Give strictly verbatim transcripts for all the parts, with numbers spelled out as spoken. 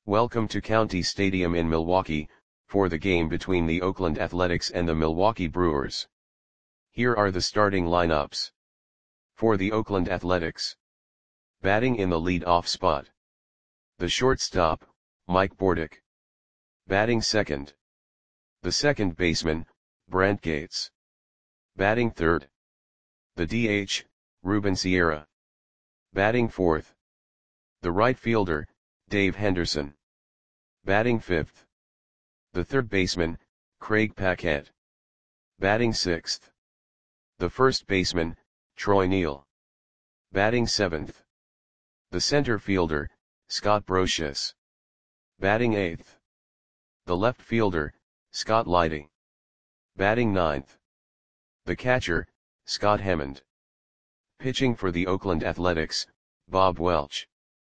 Welcome to County Stadium in Milwaukee, for the game between the Oakland Athletics and the Milwaukee Brewers. Here are the starting lineups. For the Oakland Athletics. Batting in the lead-off spot. The shortstop, Mike Bordick. Batting second. The second baseman, Brent Gates. Batting third. The D H, Ruben Sierra. Batting fourth. The right fielder, Dave Henderson. Batting fifth. The third baseman, Craig Paquette. Batting sixth. The first baseman, Troy Neal. Batting seventh. The center fielder, Scott Brosius. Batting eighth. The left fielder, Scott Leidy. Batting ninth. The catcher, Scott Hammond. Pitching for the Oakland Athletics, Bob Welch.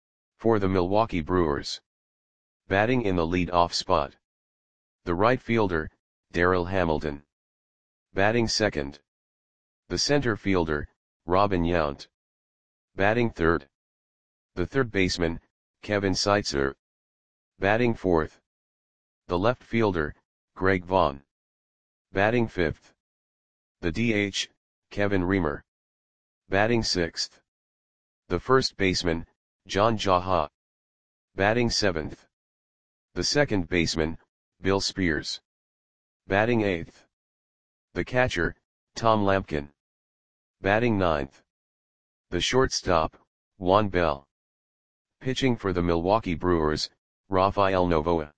For the Milwaukee Brewers. Batting in the lead-off spot. The right fielder, Darryl Hamilton. Batting second. The center fielder, Robin Yount. Batting third. The third baseman, Kevin Seitzer. Batting fourth. The left fielder, Greg Vaughn. Batting fifth. The D H, Kevin Reamer. Batting sixth. The first baseman, John Jaha. Batting seventh. The second baseman, Bill Spears. Batting eighth. The catcher, Tom Lampkin. Batting ninth. The shortstop, Juan Bell. Pitching for the Milwaukee Brewers, Rafael Novoa.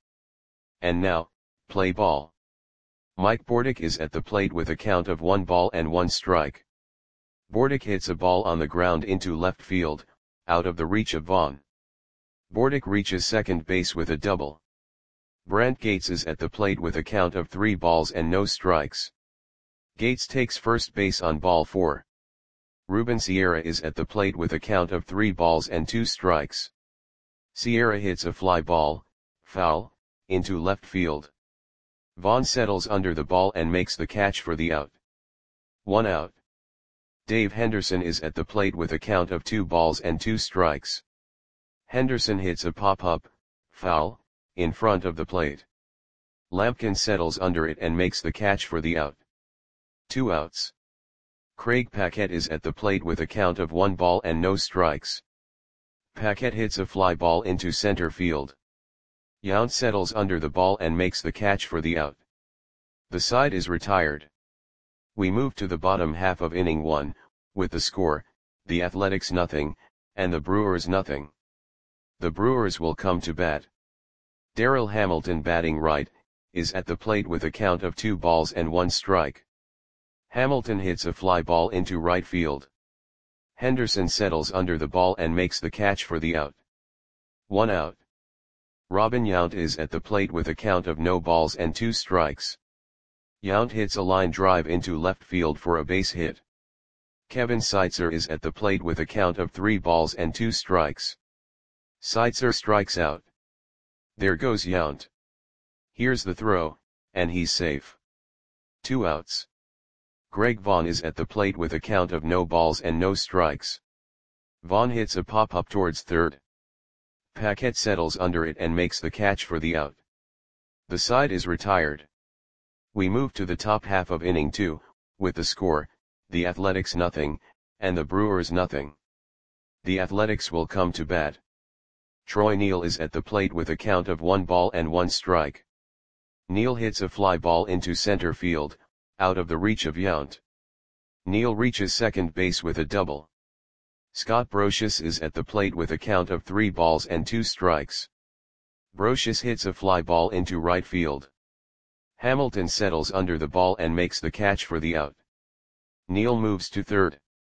And now, play ball. Mike Bordick is at the plate with a count of one ball and one strike. Bordick hits a ball on the ground into left field, out of the reach of Vaughn. Bordick reaches second base with a double. Brent Gates is at the plate with a count of three balls and no strikes. Gates takes first base on ball four. Ruben Sierra is at the plate with a count of three balls and two strikes. Sierra hits a fly ball, foul, into left field. Vaughn settles under the ball and makes the catch for the out. One out. Dave Henderson is at the plate with a count of two balls and two strikes. Henderson hits a pop-up, foul, in front of the plate. Lampkin settles under it and makes the catch for the out. Two outs. Craig Paquette is at the plate with a count of one ball and no strikes. Paquette hits a fly ball into center field. Yount settles under the ball and makes the catch for the out. The side is retired. We move to the bottom half of inning one, with the score, the Athletics nothing, and the Brewers nothing. The Brewers will come to bat. Darryl Hamilton, batting right, is at the plate with a count of two balls and one strike. Hamilton hits a fly ball into right field. Henderson settles under the ball and makes the catch for the out. One out. Robin Yount is at the plate with a count of no balls and two strikes. Yount hits a line drive into left field for a base hit. Kevin Seitzer is at the plate with a count of three balls and two strikes. Seitzer strikes out. There goes Yount. Here's the throw, and he's safe. Two outs. Greg Vaughn is at the plate with a count of no balls and no strikes. Vaughn hits a pop-up towards third. Paquette settles under it and makes the catch for the out. The side is retired. We move to the top half of inning two, with the score, the Athletics nothing, and the Brewers nothing. The Athletics will come to bat. Troy Neal is at the plate with a count of one ball and one strike. Neal hits a fly ball into center field, out of the reach of Yount. Neal reaches second base with a double. Scott Brosius is at the plate with a count of three balls and two strikes. Brosius hits a fly ball into right field. Hamilton settles under the ball and makes the catch for the out. Neal moves to third.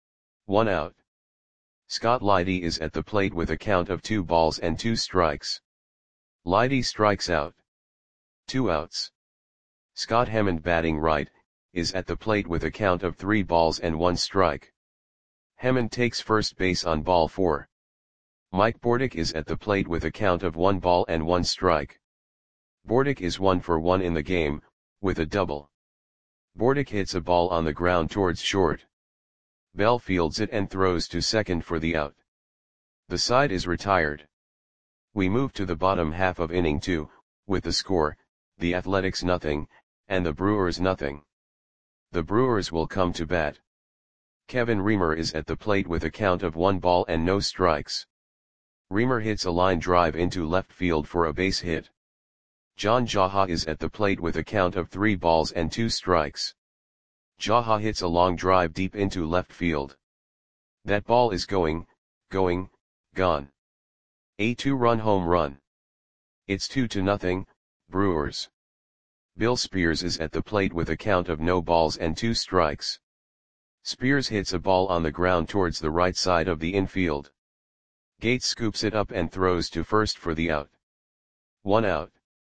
One out. Scott Leidy is at the plate with a count of two balls and two strikes. Leidy strikes out. Two outs. Scott Hammond, batting right, is at the plate with a count of three balls and one strike. Hammond takes first base on ball four. Mike Bordick is at the plate with a count of one ball and one strike. Bordick is one for one in the game, with a double. Bordick hits a ball on the ground towards short. Bell fields it and throws to second for the out. The side is retired. We move to the bottom half of inning two, with the score, the Athletics nothing, and the Brewers nothing. The Brewers will come to bat. Kevin Reamer is at the plate with a count of one ball and no strikes. Reamer hits a line drive into left field for a base hit. John Jaha is at the plate with a count of three balls and two strikes. Jaha hits a long drive deep into left field. That ball is going, going, gone. A two-run home run. It's two to nothing, Brewers. Bill Spears is at the plate with a count of no balls and two strikes. Spears hits a ball on the ground towards the right side of the infield. Gates scoops it up and throws to first for the out. One out.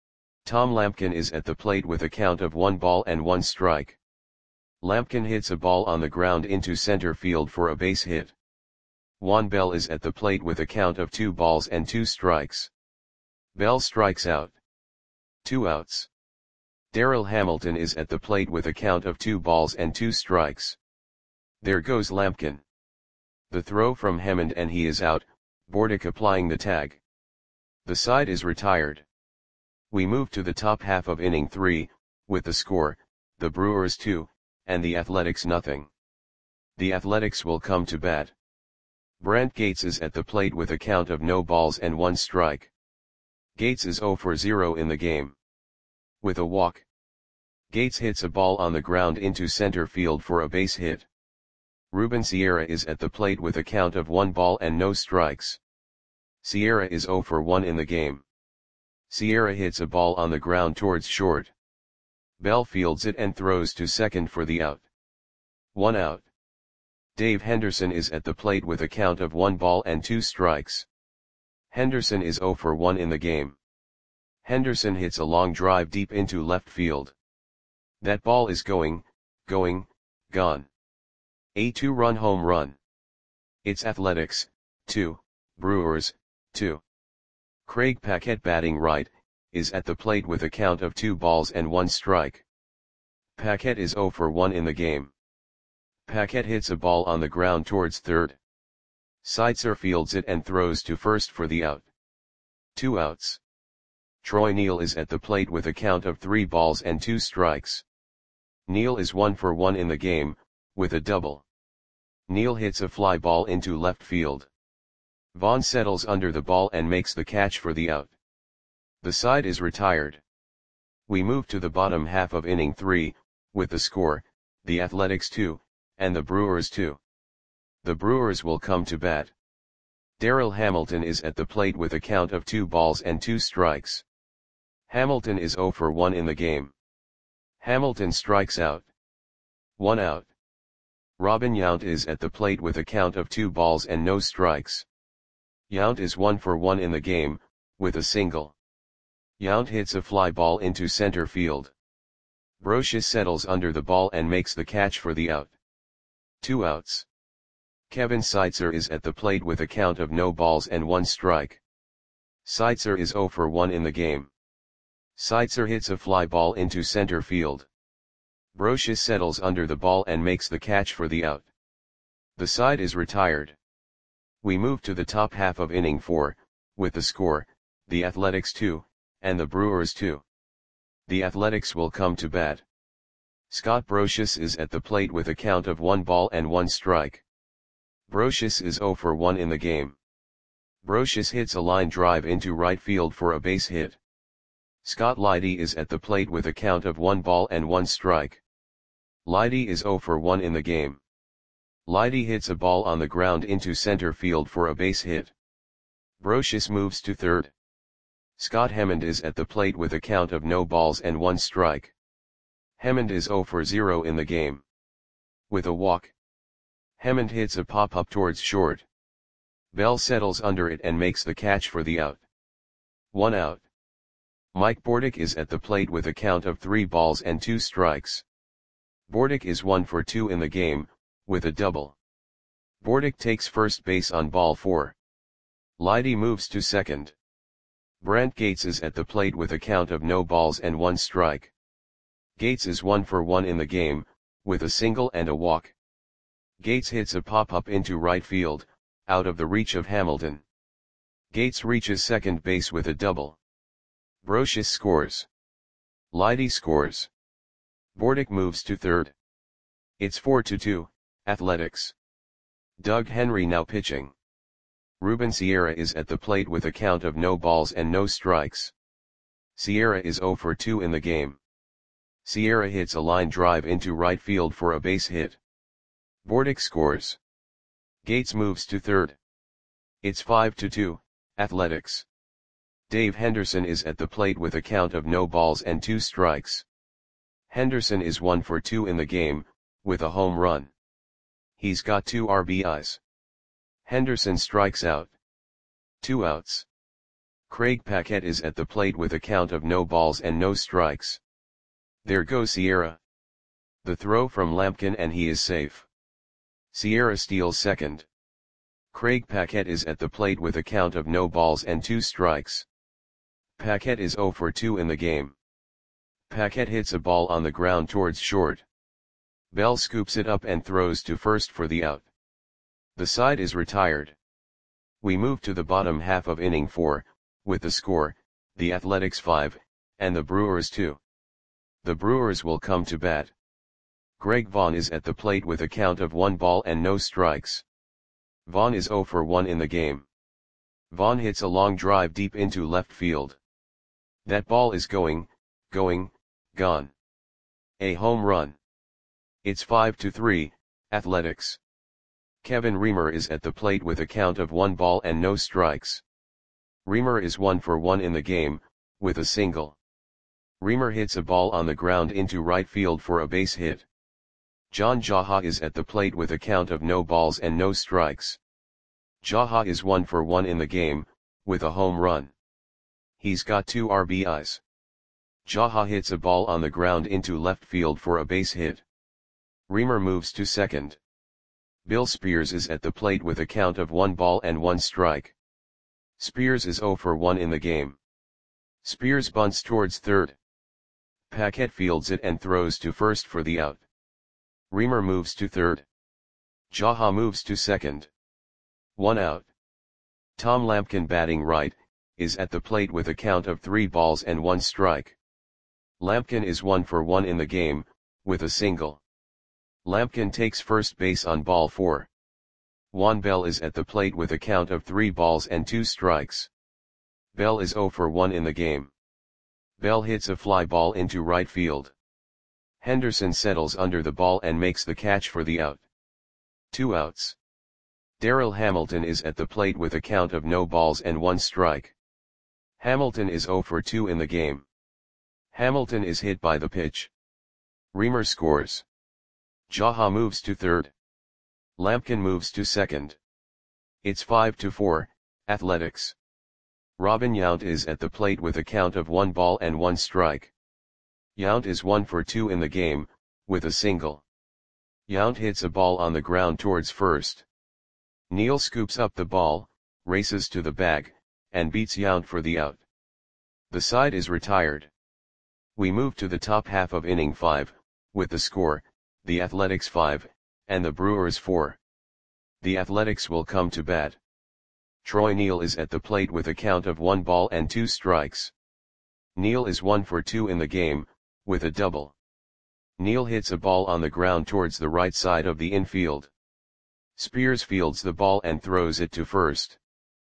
Tom Lampkin is at the plate with a count of one ball and one strike. Lampkin hits a ball on the ground into center field for a base hit. Juan Bell is at the plate with a count of two balls and two strikes. Bell strikes out. Two outs. Darryl Hamilton is at the plate with a count of two balls and two strikes. There goes Lampkin. The throw from Hammond and he is out, Bordick applying the tag. The side is retired. We move to the top half of inning three, with the score, the Brewers two, and the Athletics nothing. The Athletics will come to bat. Brant Gates is at the plate with a count of no balls and one strike. Gates is zero for zero in the game. With a walk. Gates hits a ball on the ground into center field for a base hit. Ruben Sierra is at the plate with a count of one ball and no strikes. Sierra is zero for one in the game. Sierra hits a ball on the ground towards short. Bell fields it and throws to second for the out. One out. Dave Henderson is at the plate with a count of one ball and two strikes. Henderson is zero for one in the game. Henderson hits a long drive deep into left field. That ball is going, going, gone. A two-run home run. It's Athletics, two, Brewers, two. Craig Paquette batting right, is at the plate with a count of two balls and one strike. Paquette is zero for one in the game. Paquette hits a ball on the ground towards third. Seitzer fields it and throws to first for the out. Two outs. Troy Neal is at the plate with a count of three balls and two strikes. Neal is one for one in the game, with a double. Neal hits a fly ball into left field. Vaughn settles under the ball and makes the catch for the out. The side is retired. We move to the bottom half of inning three, with the score, the Athletics two, and the Brewers two. The Brewers will come to bat. Darryl Hamilton is at the plate with a count of two balls and two strikes. Hamilton is zero for one in the game. Hamilton strikes out. One out. Robin Yount is at the plate with a count of two balls and no strikes. Yount is one for one in the game, with a single. Yount hits a fly ball into center field. Brosius settles under the ball and makes the catch for the out. Two outs. Kevin Seitzer is at the plate with a count of no balls and one strike. Seitzer is zero for one in the game. Seitzer hits a fly ball into center field. Brosius settles under the ball and makes the catch for the out. The side is retired. We move to the top half of inning four, with the score, the Athletics two, and the Brewers two. The Athletics will come to bat. Scott Brosius is at the plate with a count of one ball and one strike. Brosius is zero for one in the game. Brosius hits a line drive into right field for a base hit. Scott Leidy is at the plate with a count of one ball and one strike. Leidy is zero for one in the game. Leidy hits a ball on the ground into center field for a base hit. Brosius moves to third. Scott Hammond is at the plate with a count of no balls and one strike. Hammond is zero for zero in the game. With a walk. Hammond hits a pop-up towards short. Bell settles under it and makes the catch for the out. One out. Mike Bordick is at the plate with a count of three balls and two strikes. Bordick is one for two in the game, with a double. Bordick takes first base on ball four. Leidy moves to second. Brant Gates is at the plate with a count of no balls and one strike. Gates is one for one in the game, with a single and a walk. Gates hits a pop-up into right field, out of the reach of Hamilton. Gates reaches second base with a double. Brocious scores. Leidy scores. Bordick moves to third. It's four to two, Athletics. Doug Henry now pitching. Ruben Sierra is at the plate with a count of no balls and no strikes. Sierra is zero for two in the game. Sierra hits a line drive into right field for a base hit. Bordick scores. Gates moves to third. It's five to two, Athletics. Dave Henderson is at the plate with a count of no balls and two strikes. Henderson is one for two in the game, with a home run. He's got two R B Is. Henderson strikes out. Two outs. Craig Paquette is at the plate with a count of no balls and no strikes. There goes Sierra. The throw from Lampkin and he is safe. Sierra steals second. Craig Paquette is at the plate with a count of no balls and two strikes. Paquette is zero for two in the game. Paquette hits a ball on the ground towards short. Bell scoops it up and throws to first for the out. The side is retired. We move to the bottom half of inning four, with the score, the Athletics five, and the Brewers two. The Brewers will come to bat. Greg Vaughn is at the plate with a count of one ball and no strikes. Vaughn is zero for one in the game. Vaughn hits a long drive deep into left field. That ball is going, going, gone. A home run. It's five to three, Athletics. Kevin Reamer is at the plate with a count of one ball and no strikes. Reamer is one for one in the game, with a single. Reamer hits a ball on the ground into right field for a base hit. John Jaha is at the plate with a count of no balls and no strikes. Jaha is one for one in the game, with a home run. He's got two R B Is. Jaha hits a ball on the ground into left field for a base hit. Reamer moves to second. Bill Spears is at the plate with a count of one ball and one strike. Spears is zero for one in the game. Spears bunts towards third. Paquette fields it and throws to first for the out. Reamer moves to third. Jaha moves to second. One out. Tom Lampkin, batting right, is at the plate with a count of three balls and one strike. Lampkin is one for one in the game, with a single. Lampkin takes first base on ball four. Juan Bell is at the plate with a count of three balls and two strikes. Bell is zero for one in the game. Bell hits a fly ball into right field. Henderson settles under the ball and makes the catch for the out. Two outs. Darryl Hamilton is at the plate with a count of no balls and one strike. Hamilton is zero for two in the game. Hamilton is hit by the pitch. Reamer scores. Jaha moves to third. Lampkin moves to second. It's five to four, Athletics. Robin Yount is at the plate with a count of one ball and one strike. Yount is one for two in the game, with a single. Yount hits a ball on the ground towards first. Neal scoops up the ball, races to the bag, and beats Yount for the out. The side is retired. We move to the top half of inning five, with the score, the Athletics five, and the Brewers four. The Athletics will come to bat. Troy Neal is at the plate with a count of one ball and two strikes. Neal is one for two in the game, with a double. Neal hits a ball on the ground towards the right side of the infield. Spears fields the ball and throws it to first.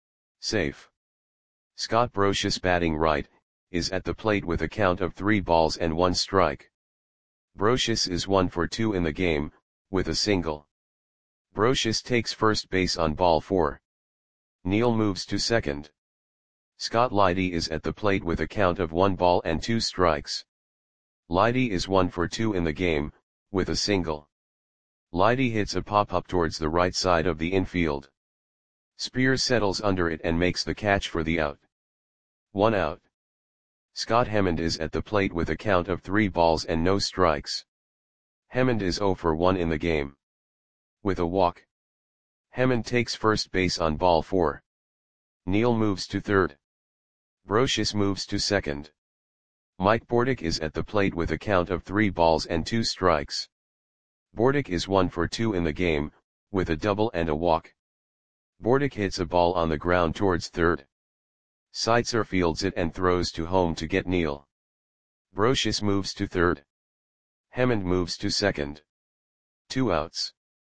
Safe. Scott Brocious, batting right, is at the plate with a count of three balls and one strike. Brocious is one for two in the game, with a single. Brocious takes first base on ball four. Neal moves to second. Scott Leidy is at the plate with a count of one ball and two strikes. Leidy is one for two in the game, with a single. Leidy hits a pop-up towards the right side of the infield. Spears settles under it and makes the catch for the out. One out. Scott Hemmond is at the plate with a count of three balls and no strikes. Hemmond is zero for one in the game. With a walk. Hemmond takes first base on ball four. Neal moves to third. Brocious moves to second. Mike Bordick is at the plate with a count of three balls and two strikes. Bordick is one for two in the game, with a double and a walk. Bordick hits a ball on the ground towards third. Seitzer fields it and throws to home to get Neal. Brocious moves to third. Hammond moves to second. Two outs.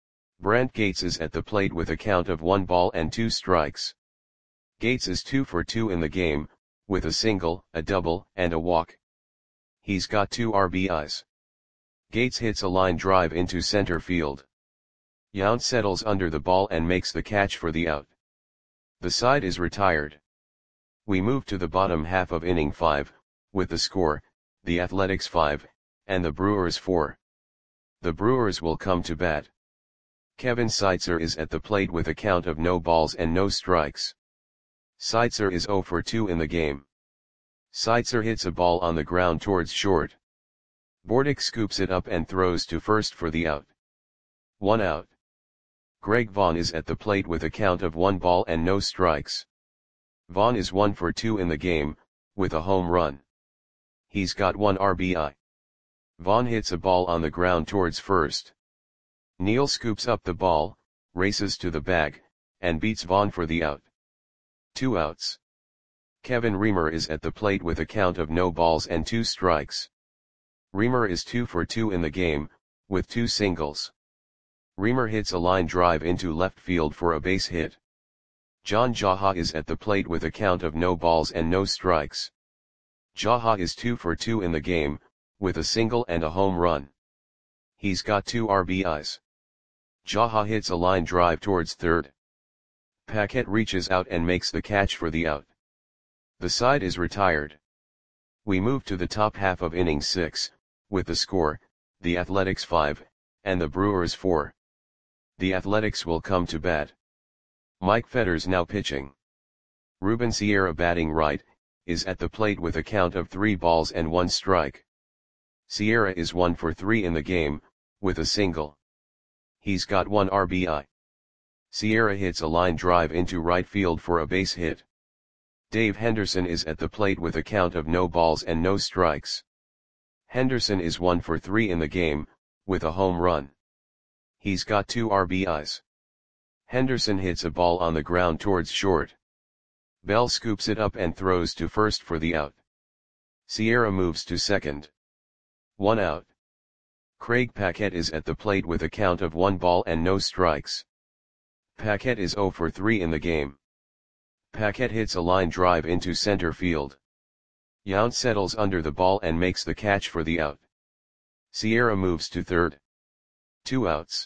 Brant Gates is at the plate with a count of one ball and two strikes. Gates is two for two in the game, with a single, a double, and a walk. He's got two R B Is. Gates hits a line drive into center field. Yount settles under the ball and makes the catch for the out. The side is retired. We move to the bottom half of inning five, with the score, the Athletics five, and the Brewers four. The Brewers will come to bat. Kevin Seitzer is at the plate with a count of no balls and no strikes. Seitzer is zero for two in the game. Seitzer hits a ball on the ground towards short. Bordick scoops it up and throws to first for the out. One out. Greg Vaughn is at the plate with a count of one ball and no strikes. Vaughn is one for two in the game, with a home run. He's got one R B I. Vaughn hits a ball on the ground towards first. Neal scoops up the ball, races to the bag, and beats Vaughn for the out. Two outs. Kevin Reamer is at the plate with a count of no balls and two strikes. Reamer is two for two in the game, with two singles. Reamer hits a line drive into left field for a base hit. John Jaha is at the plate with a count of no balls and no strikes. Jaha is two for two in the game, with a single and a home run. He's got two R B Is. Jaha hits a line drive towards third. Paquette reaches out and makes the catch for the out. The side is retired. We move to the top half of inning six, with the score, the Athletics five, and the Brewers four. The Athletics will come to bat. Mike Fetters now pitching. Ruben Sierra batting right, is at the plate with a count of three balls and one strike. Sierra is one for three in the game, with a single. He's got one R B I. Sierra hits a line drive into right field for a base hit. Dave Henderson is at the plate with a count of no balls and no strikes. Henderson is one for three in the game, with a home run. He's got two R B Is. Henderson hits a ball on the ground towards short. Bell scoops it up and throws to first for the out. Sierra moves to second. One out. Craig Paquette is at the plate with a count of one ball and no strikes. Paquette is zero for three in the game. Paquette hits a line drive into center field. Yount settles under the ball and makes the catch for the out. Sierra moves to third. Two outs.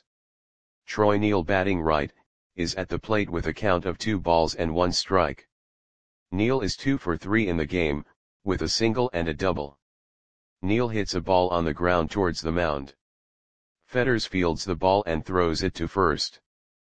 Troy Neal batting right, is at the plate with a count of two balls and one strike. Neal is two for three in the game, with a single and a double. Neal hits a ball on the ground towards the mound. Fetters fields the ball and throws it to first.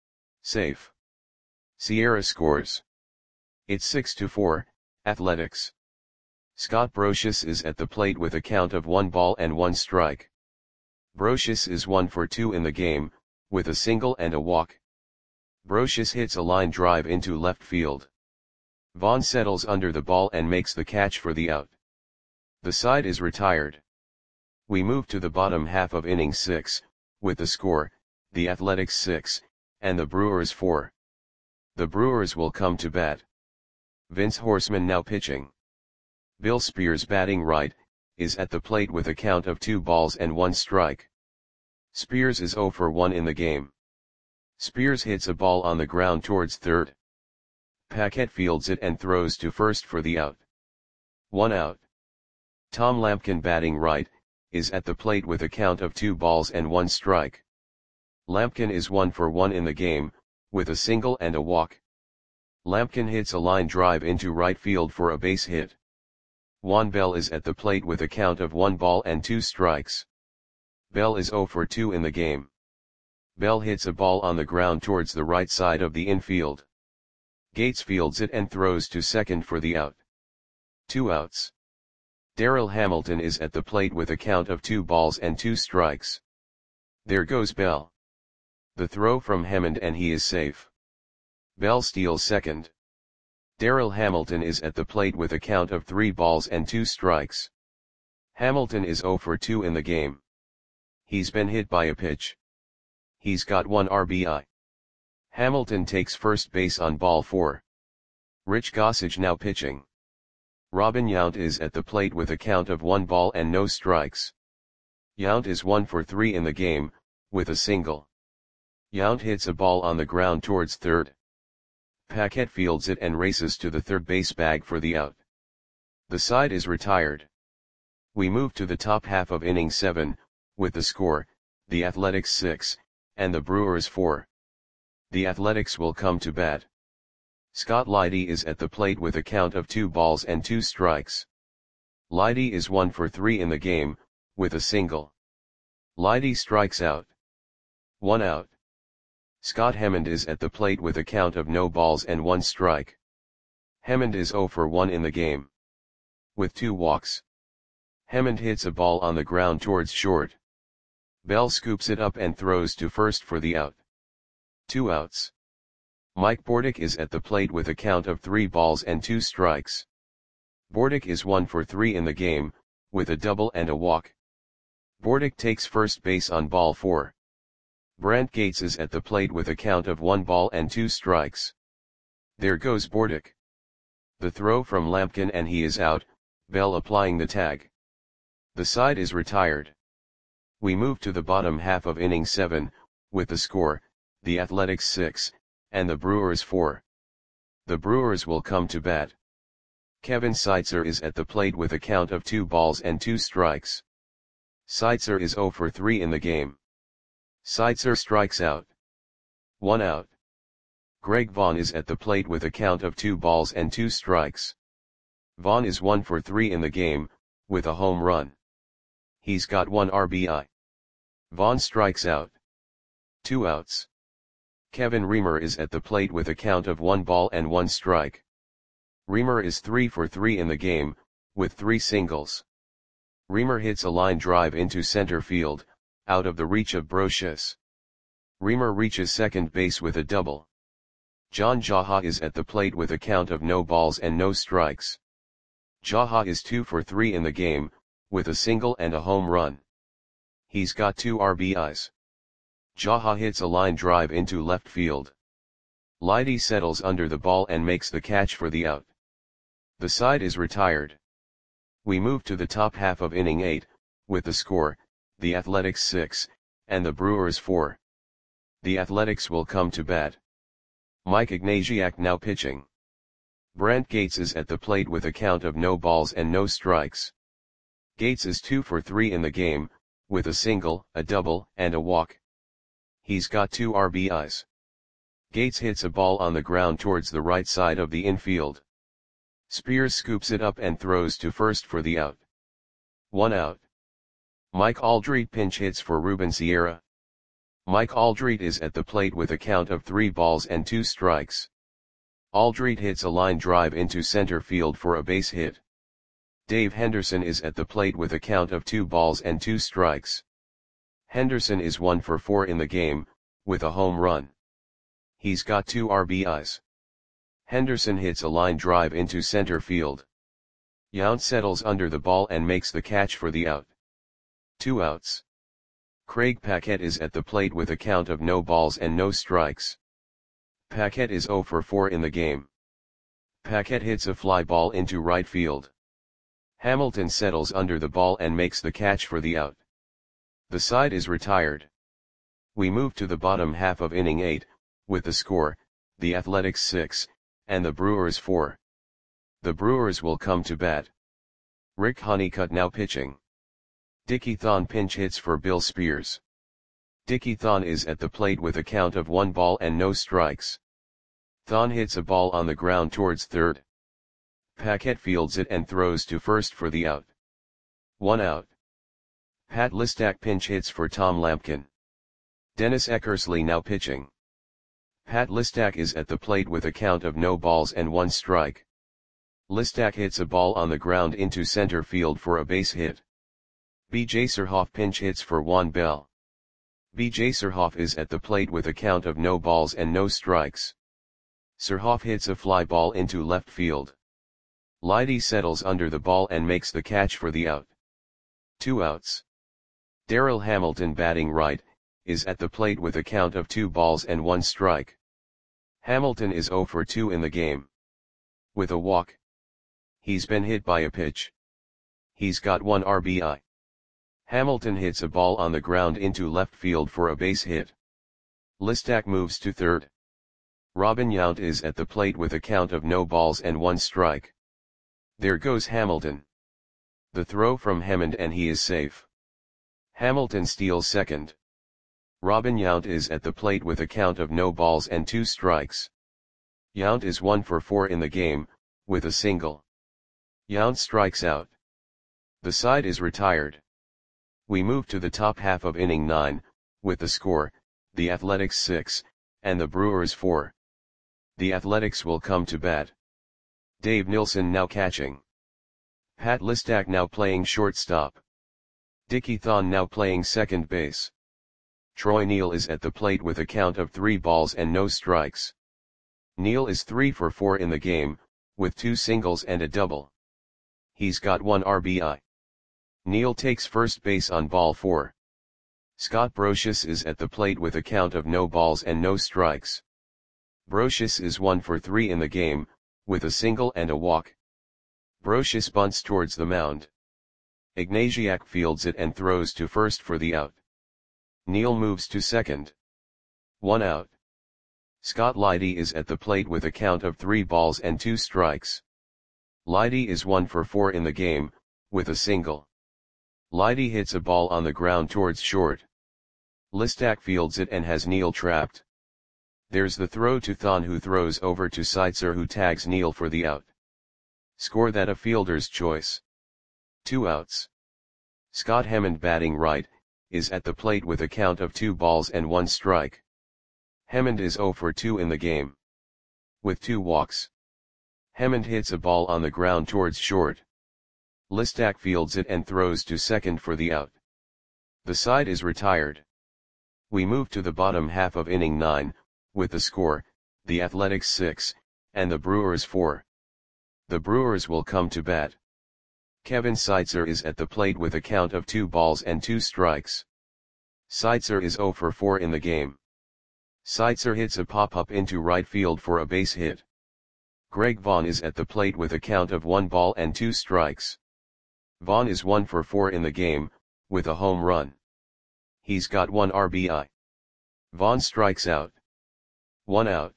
Safe. Sierra scores. It's six to four, Athletics. Scott Brocious is at the plate with a count of one ball and one strike. Brocious is one for two in the game, with a single and a walk. Brocious hits a line drive into left field. Vaughn settles under the ball and makes the catch for the out. The side is retired. We move to the bottom half of inning six, with the score, the Athletics six, and the Brewers four. The Brewers will come to bat. Vince Horseman now pitching. Bill Spears batting right, is at the plate with a count of two balls and one strike. Spears is zero for one in the game. Spears hits a ball on the ground towards third. Paquette fields it and throws to first for the out. One out. Tom Lampkin batting right, is at the plate with a count of two balls and one strike. Lampkin is one for one in the game, with a single and a walk. Lampkin hits a line drive into right field for a base hit. Juan Bell is at the plate with a count of one ball and two strikes. Bell is zero for two in the game. Bell hits a ball on the ground towards the right side of the infield. Gates fields it and throws to second for the out. Two outs. Darrell Hamilton is at the plate with a count of two balls and two strikes. There goes Bell. The throw from Hammond and he is safe. Bell steals second. Darrell Hamilton is at the plate with a count of three balls and two strikes. Hamilton is zero for two in the game. He's been hit by a pitch. He's got one R B I. Hamilton takes first base on ball four. Rich Gossage now pitching. Robin Yount is at the plate with a count of one ball and no strikes. Yount is one for three in the game, with a single. Yount hits a ball on the ground towards third. Paquette fields it and races to the third base bag for the out. The side is retired. We move to the top half of inning seven, with the score, the Athletics six, and the Brewers four. The Athletics will come to bat. Scott Leidy is at the plate with a count of two balls and two strikes. Leidy is one for three in the game, with a single. Leidy strikes out. One out. Scott Hemmond is at the plate with a count of no balls and one strike. Hemmond is zero for one in the game, with two walks. Hemmond hits a ball on the ground towards short. Bell scoops it up and throws to first for the out. Two outs. Mike Bordick is at the plate with a count of three balls and two strikes. Bordick is one for three in the game, with a double and a walk. Bordick takes first base on ball four. Brant Gates is at the plate with a count of one ball and two strikes. There goes Bordick. The throw from Lampkin and he is out, Bell applying the tag. The side is retired. We move to the bottom half of inning seven, with the score, the Athletics six, and the Brewers four. The Brewers will come to bat. Kevin Seitzer is at the plate with a count of two balls and two strikes. Seitzer is zero for three in the game. Seitzer strikes out. One out. Greg Vaughn is at the plate with a count of two balls and two strikes. Vaughn is one for three in the game, with a home run. He's got one R B I. Vaughn strikes out. Two outs. Kevin Reamer is at the plate with a count of one ball and one strike. Reamer is three for three in the game, with three singles. Reamer hits a line drive into center field, out of the reach of Brocious. Reamer reaches second base with a double. John Jaha is at the plate with a count of no balls and no strikes. Jaha is two for three in the game, with a single and a home run. He's got two R B Is. Jaha hits a line drive into left field. Leidy settles under the ball and makes the catch for the out. The side is retired. We move to the top half of inning eight, with the score, the Athletics six, and the Brewers four. The Athletics will come to bat. Mike Ignatiak now pitching. Brant Gates is at the plate with a count of no balls and no strikes. Gates is two for three in the game, with a single, a double, and a walk. He's got two R B Is. Gates hits a ball on the ground towards the right side of the infield. Spears scoops it up and throws to first for the out. One out. Mike Aldrete pinch hits for Ruben Sierra. Mike Aldrete is at the plate with a count of three balls and two strikes. Aldrete hits a line drive into center field for a base hit. Dave Henderson is at the plate with a count of two balls and two strikes. Henderson is one for four in the game, with a home run. He's got two R B Is. Henderson hits a line drive into center field. Yount settles under the ball and makes the catch for the out. Two outs. Craig Paquette is at the plate with a count of no balls and no strikes. Paquette is zero for four in the game. Paquette hits a fly ball into right field. Hamilton settles under the ball and makes the catch for the out. The side is retired. We move to the bottom half of inning eight, with the score, the Athletics six, and the Brewers four. The Brewers will come to bat. Rick Honeycutt now pitching. Dickie Thon pinch hits for Bill Spears. Dickie Thon is at the plate with a count of one ball and no strikes. Thon hits a ball on the ground towards third. Paquette fields it and throws to first for the out. One out. Pat Listak pinch hits for Tom Lampkin. Dennis Eckersley now pitching. Pat Listak is at the plate with a count of no balls and one strike. Listak hits a ball on the ground into center field for a base hit. B J Surhoff pinch hits for Juan Bell. B J Surhoff is at the plate with a count of no balls and no strikes. Surhoff hits a fly ball into left field. Leidy settles under the ball and makes the catch for the out. Two outs. Darryl Hamilton batting right, is at the plate with a count of two balls and one strike. Hamilton is zero for two in the game. with a walk. He's been hit by a pitch. He's got one R B I. Hamilton hits a ball on the ground into left field for a base hit. Listak moves to third. Robin Yount is at the plate with a count of no balls and one strike. There goes Hamilton. The throw from Hammond and he is safe. Hamilton steals second. Robin Yount is at the plate with a count of no balls and two strikes. Yount is one for four in the game, with a single. Yount strikes out. The side is retired. We move to the top half of inning nine, with the score, the Athletics six, and the Brewers four. The Athletics will come to bat. Dave Nilsson now catching. Pat Listak now playing shortstop. Dickie Thon now playing second base. Troy Neal is at the plate with a count of three balls and no strikes. Neal is three for four in the game, with two singles and a double. He's got one R B I. Neal takes first base on ball four. Scott Brosius is at the plate with a count of no balls and no strikes. Brosius is one for three in the game, with a single and a walk. Brosius bunts towards the mound. Ignatiak fields it and throws to first for the out. Neal moves to second. One out. Scott Leidy is at the plate with a count of three balls and two strikes. Leidy is one for four in the game, with a single. Leidy hits a ball on the ground towards short. Listak fields it and has Neal trapped. There's the throw to Thon, who throws over to Seitzer, who tags Neal for the out. Score that a fielder's choice. Two outs. Scott Hammond, batting right, is at the plate with a count of two balls and one strike. Hammond is zero for two in the game. With two walks. Hammond hits a ball on the ground towards short. Listak fields it and throws to second for the out. The side is retired. We move to the bottom half of inning nine, with the score, the Athletics six, and the Brewers four. The Brewers will come to bat. Kevin Seitzer is at the plate with a count of two balls and two strikes. Seitzer is zero for four in the game. Seitzer hits a pop-up into right field for a base hit. Greg Vaughn is at the plate with a count of one ball and two strikes. Vaughn is one for four in the game, with a home run. He's got one R B I. Vaughn strikes out. One out.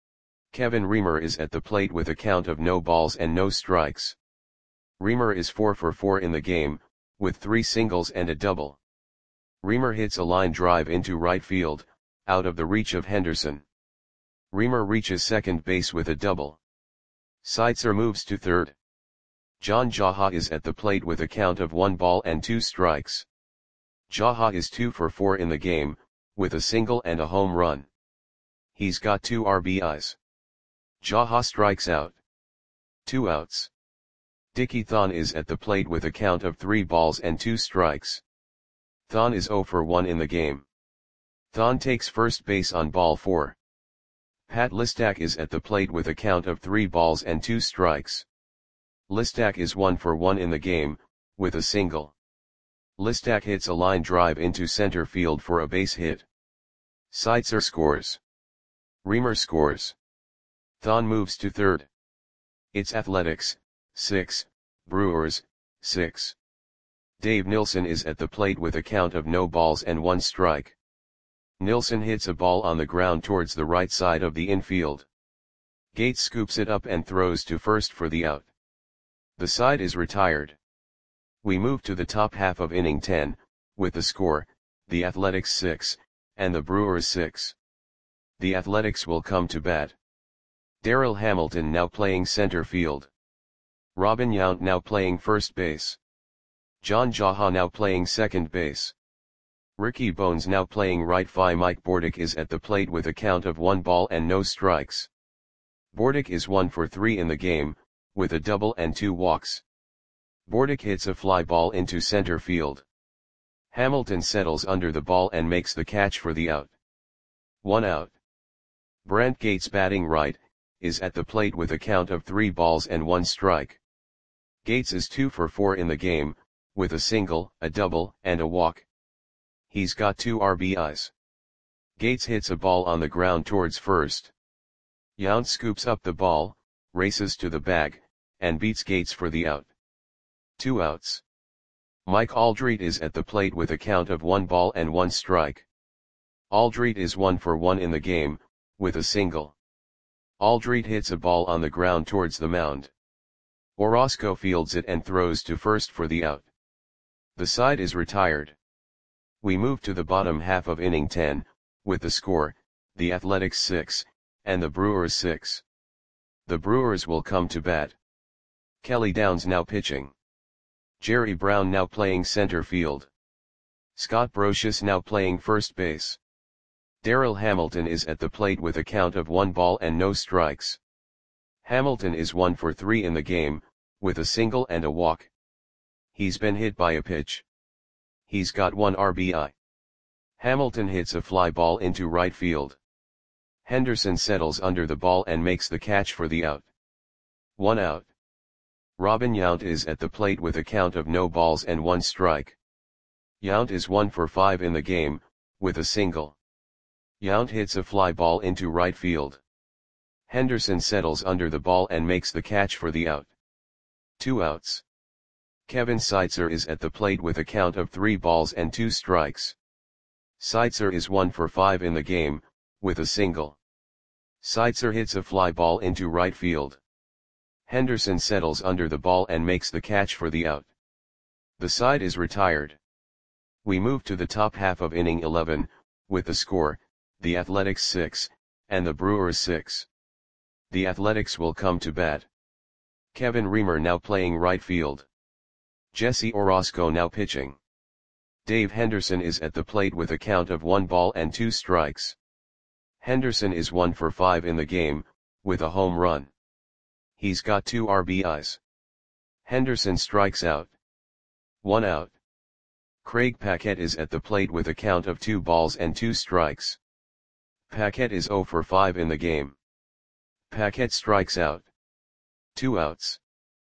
Kevin Reamer is at the plate with a count of no balls and no strikes. Reamer is four for four in the game, with three singles and a double. Reamer hits a line drive into right field, out of the reach of Henderson. Reamer reaches second base with a double. Seitzer moves to third. John Jaha is at the plate with a count of one ball and two strikes. Jaha is two for four in the game, with a single and a home run. He's got two R B Is. Jaha strikes out. Two outs. Dickie Thon is at the plate with a count of three balls and two strikes. Thon is zero for one in the game. Thon takes first base on ball four. Pat Listak is at the plate with a count of three balls and two strikes. Listak is one for one in the game, with a single. Listak hits a line drive into center field for a base hit. Seitzer scores. Reamer scores. Thon moves to third. It's Athletics, six, Brewers, six. Dave Nilsson is at the plate with a count of no balls and one strike. Nilsson hits a ball on the ground towards the right side of the infield. Gates scoops it up and throws to first for the out. The side is retired. We move to the top half of inning ten, with the score, the Athletics six, and the Brewers six. The Athletics will come to bat. Darryl Hamilton now playing center field. Robin Yount now playing first base. John Jaha now playing second base. Ricky Bones now playing right field. Mike Bordick is at the plate with a count of one ball and no strikes. Bordick is one for three in the game, with a double and two walks. Bordick hits a fly ball into center field. Hamilton settles under the ball and makes the catch for the out. One out. Brent Gates, batting right, is at the plate with a count of three balls and one strike. Gates is two for four in the game, with a single, a double, and a walk. He's got two R B Is. Gates hits a ball on the ground towards first. Yount scoops up the ball, races to the bag, and beats Gates for the out. Two outs. Mike Aldrete is at the plate with a count of one ball and one strike. Aldrete is one for one in the game, with a single. Aldrete hits a ball on the ground towards the mound. Orozco fields it and throws to first for the out. The side is retired. We move to the bottom half of inning ten, with the score, the Athletics six, and the Brewers six. The Brewers will come to bat. Kelly Downs now pitching. Jerry Brown now playing center field. Scott Brosius now playing first base. Darryl Hamilton is at the plate with a count of one ball and no strikes. Hamilton is one for three in the game, with a single and a walk. He's been hit by a pitch. He's got one R B I. Hamilton hits a fly ball into right field. Henderson settles under the ball and makes the catch for the out. One out. Robin Yount is at the plate with a count of no balls and one strike. Yount is one for five in the game, with a single. Yount hits a fly ball into right field. Henderson settles under the ball and makes the catch for the out. Two outs. Kevin Seitzer is at the plate with a count of three balls and two strikes. Seitzer is one for five in the game, with a single. Seitzer hits a fly ball into right field. Henderson settles under the ball and makes the catch for the out. The side is retired. We move to the top half of inning eleven, with the score, the Athletics six, and the Brewers six. The Athletics will come to bat. Kevin Reamer now playing right field. Jesse Orozco now pitching. Dave Henderson is at the plate with a count of one ball and two strikes. Henderson is one for five in the game, with a home run. He's got two R B Is. Henderson strikes out. One out. Craig Paquette is at the plate with a count of two balls and two strikes. Paquette is zero for five in the game. Paquette strikes out. Two outs.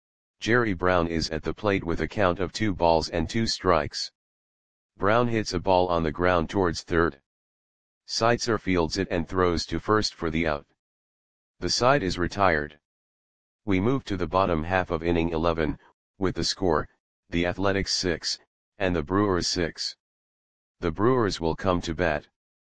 Jerry Brown is at the plate with a count of two balls and two strikes. Brown hits a ball on the ground towards third. Seitzer fields it and throws to first for the out. The side is retired. We move to the bottom half of inning eleven, with the score, the Athletics six, and the Brewers six. The Brewers will come to bat.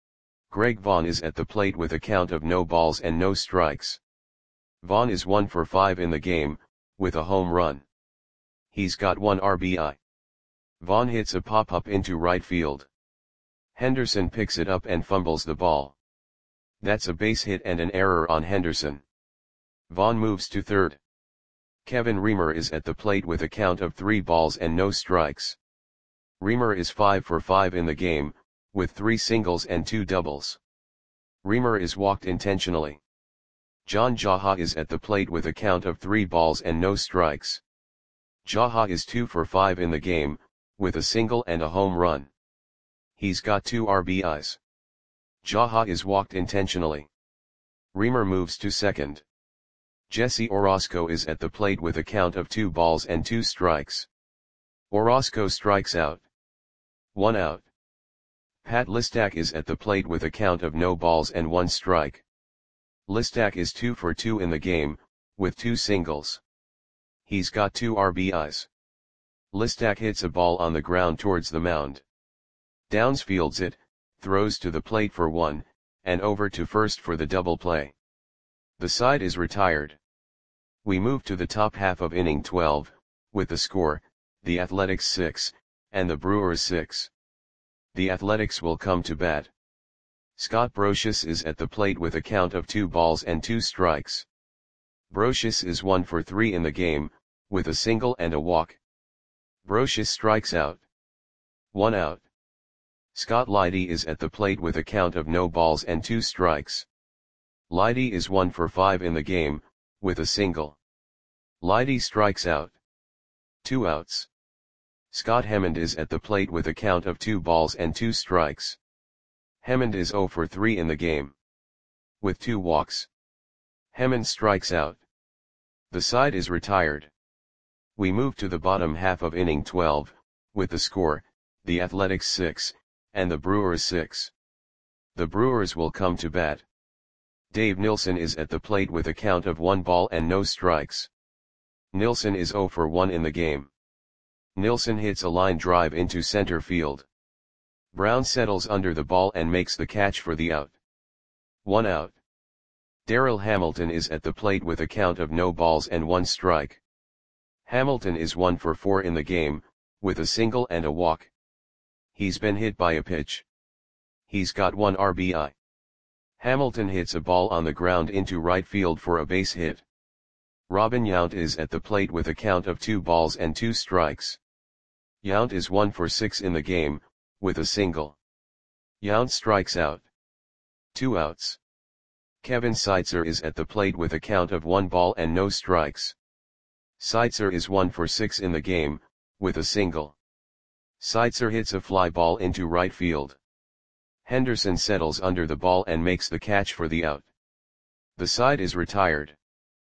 Greg Vaughn is at the plate with a count of no balls and no strikes. Vaughn is one for five in the game, with a home run. He's got one R B I. Vaughn hits a pop-up into right field. Henderson picks it up and fumbles the ball. That's a base hit and an error on Henderson. Vaughn moves to third. Kevin Reamer is at the plate with a count of three balls and no strikes. Reamer is five for five in the game, with three singles and two doubles. Reamer is walked intentionally. John Jaha is at the plate with a count of three balls and no strikes. Jaha is two for five in the game, with a single and a home run. He's got two R B Is. Jaha is walked intentionally. Reamer moves to second. Jesse Orozco is at the plate with a count of two balls and two strikes. Orozco strikes out. One out. Pat Listak is at the plate with a count of no balls and one strike. Listak is two for two in the game, with two singles. He's got two R B Is. Listak hits a ball on the ground towards the mound. Downs fields it, throws to the plate for one, and over to first for the double play. The side is retired. We move to the top half of inning twelve, with the score, the Athletics six, and the Brewers six. The Athletics will come to bat. Scott Brosius is at the plate with a count of two balls and two strikes. Brosius is one for three in the game, with a single and a walk. Brosius strikes out. One out. Scott Leidy is at the plate with a count of no balls and two strikes. Leidy is one for five in the game, with a single. Leidy strikes out. Two outs. Scott Hemmond is at the plate with a count of two balls and two strikes. Hemmond is zero for three in the game, with two walks. Hemmond strikes out. The side is retired. We move to the bottom half of inning twelve, with the score, the Athletics six, and the Brewers six. The Brewers will come to bat. Dave Nilsson is at the plate with a count of one ball and no strikes. Nilsson is zero for one in the game. Nilsson hits a line drive into center field. Brown settles under the ball and makes the catch for the out. One out. Darryl Hamilton is at the plate with a count of no balls and one strike. Hamilton is one for four in the game, with a single and a walk. He's been hit by a pitch. He's got one R B I. Hamilton hits a ball on the ground into right field for a base hit. Robin Yount is at the plate with a count of two balls and two strikes. Yount is one for six in the game, with a single. Yount strikes out. Two outs. Kevin Seitzer is at the plate with a count of one ball and no strikes. Seitzer is one for six in the game, with a single. Seitzer hits a fly ball into right field. Henderson settles under the ball and makes the catch for the out. The side is retired.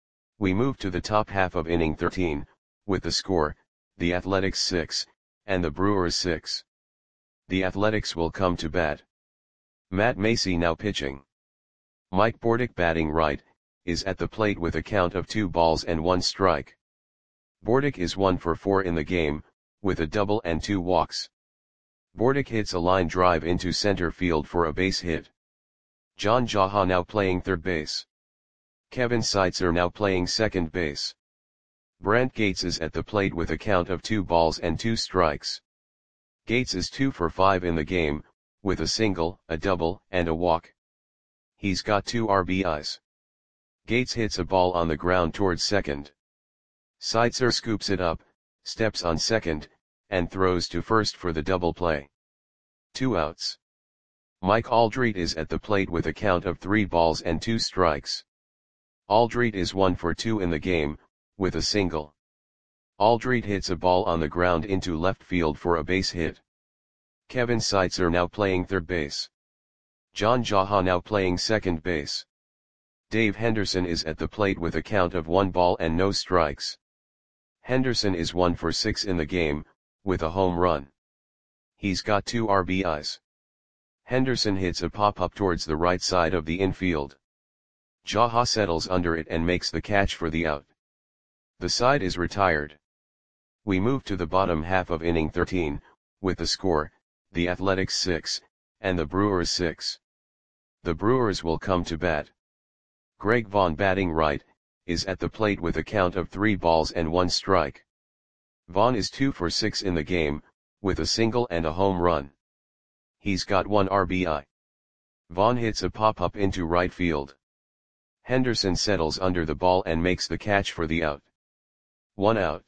We move to the top half of inning thirteen, with the score, the Athletics six, and the Brewers six. The Athletics will come to bat. Matt Macy now pitching. Mike Bordick batting right, is at the plate with a count of two balls and one strike. Bordick is one for four in the game, with a double and two walks. Bordick hits a line drive into center field for a base hit. John Jaha now playing third base. Kevin Seitzer now playing second base. Brent Gates is at the plate with a count of two balls and two strikes. Gates is two for five in the game, with a single, a double, and a walk. He's got two R B Is. Gates hits a ball on the ground towards second. Seitzer scoops it up, steps on second, and throws to first for the double play. Two outs. Mike Aldrete is at the plate with a count of three balls and two strikes. Aldrete is one for two in the game, with a single. Aldrete hits a ball on the ground into left field for a base hit. Kevin Seitzer now playing third base. John Jaha now playing second base. Dave Henderson is at the plate with a count of one ball and no strikes. Henderson is one for six in the game, with a home run. He's got two R B Is. Henderson hits a pop-up towards the right side of the infield. Jaha settles under it and makes the catch for the out. The side is retired. We move to the bottom half of inning thirteen, with the score, the Athletics six, and the Brewers six. The Brewers will come to bat. Greg Vaughn batting right, is at the plate with a count of three balls and one strike. Vaughn is two for six in the game, with a single and a home run. He's got one R B I. Vaughn hits a pop-up into right field. Henderson settles under the ball and makes the catch for the out. One out.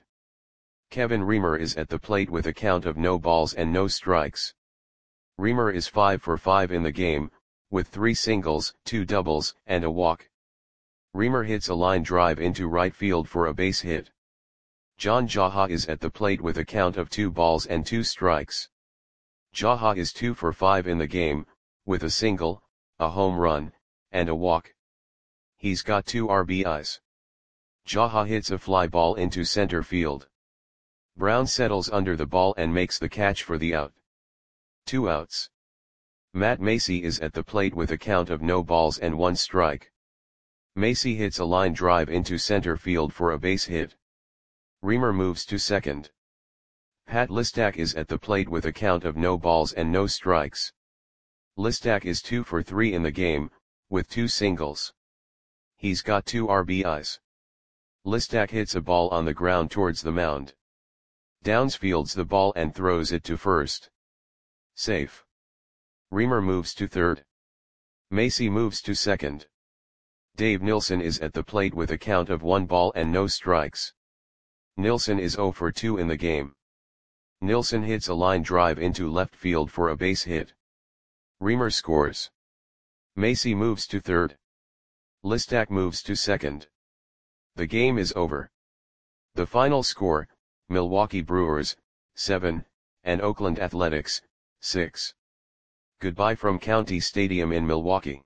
Kevin Reamer is at the plate with a count of no balls and no strikes. Reamer is five for five in the game, with three singles, two doubles, and a walk. Reamer hits a line drive into right field for a base hit. John Jaha is at the plate with a count of two balls and two strikes. Jaha is two for five in the game, with a single, a home run, and a walk. He's got two R B Is. Jaha hits a fly ball into center field. Brown settles under the ball and makes the catch for the out. Two outs. Matt Macy is at the plate with a count of no balls and one strike. Macy hits a line drive into center field for a base hit. Reamer moves to second. Pat Listak is at the plate with a count of no balls and no strikes. Listak is two for three in the game, with two singles. He's got two R B Is. Listak hits a ball on the ground towards the mound. Downs fields the ball and throws it to first. Safe. Reamer moves to third. Macy moves to second. Dave Nilsson is at the plate with a count of one ball and no strikes. Nilsson is zero for two in the game. Nilsson hits a line drive into left field for a base hit. Reamer scores. Macy moves to third. Listak moves to second. The game is over. The final score, Milwaukee Brewers, seven, and Oakland Athletics, six. Goodbye from County Stadium in Milwaukee.